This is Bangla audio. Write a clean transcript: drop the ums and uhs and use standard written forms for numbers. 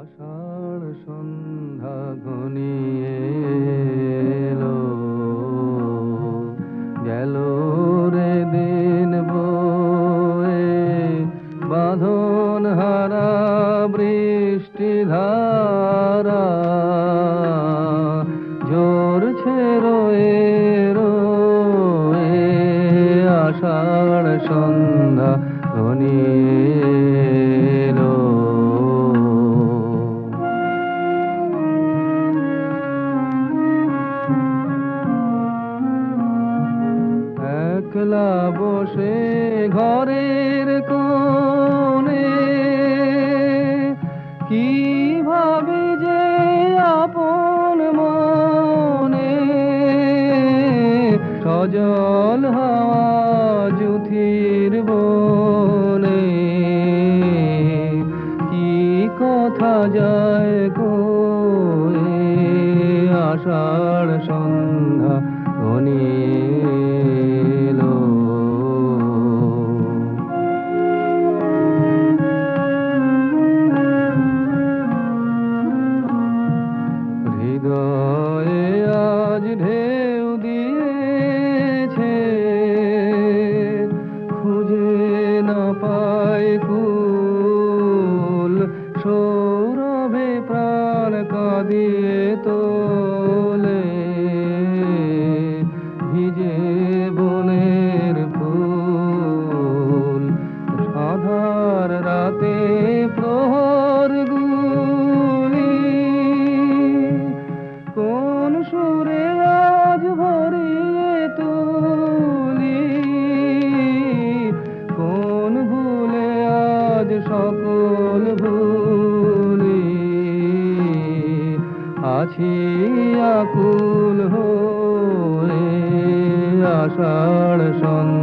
আষাঢ় সন্ধ্যা ঘনিয়ে এলো, গেল রে দিন বয়ে বাঁধন হারা বৃষ্টি ধারা ঝরছে রয়ে রয়ে। আষাঢ় সন্ধ্যা ঘনিয়ে এলো, একলা বসে ঘরের কোণে কি ভাবি যে আপন মনে। সজল হাওয়া জুথির বনে কি কথা যায় কয়ে। আষাঢ় সন্ধ্যা ঘনিয়ে এলো, হৃদয়ে আজ ঢেউ দিয়েছে, খুঁজে না পায় কুল। সৌরভে প্রাণ কাঁদিয়ে তোলে, ভিজে বনের ফুল। আধার রাতে প্রহর গুলি কোন সুরে আজ ভরিয়ে তুলি। কোন ভুলে আজ সকল ভুলি, আছি আকুল হয়ে। আষাঢ় সন্ধ্যা